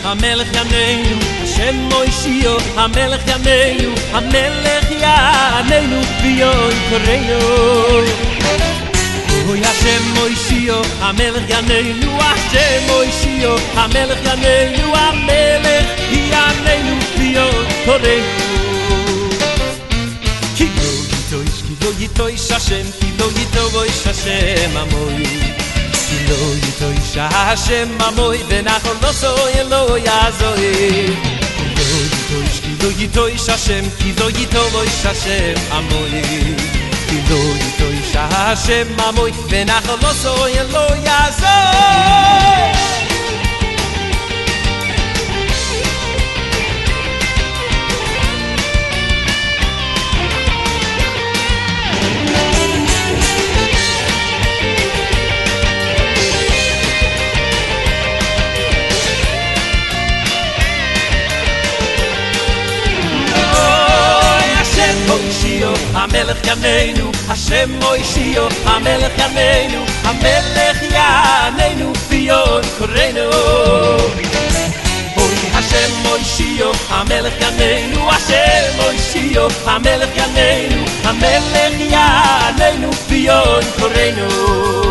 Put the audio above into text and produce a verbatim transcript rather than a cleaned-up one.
המלך יעננו, השם מושיעו, המלך יעננו, המלך יעננו, ויום קראנו. אוי השם מושיעו, המלך יעננו, השם מושיעו, המלך יעננו, המלך יעננו, ויום קראנו. כי לא יטויש, כי לא יטויש השם, כי לא יטויש השם עמוי. כי לא יטויש השם עמוי, ונחל לא סוי אלוהי יעזוי. כי לא יטויש, כי לא יטויש השם, כי לא יטויש השם עמוי. כי לא יטויש השם עמוי, ונחל לא סוי אלוהי יעזוי. המלך יעננו, השם מושיעו, המלך יעננו, המלך יעננו, ויום קראנו. אוי השם מושיעו, המלך יעננו, השם מושיעו, המלך יעננו, המלך יעננו, ויום קראנו.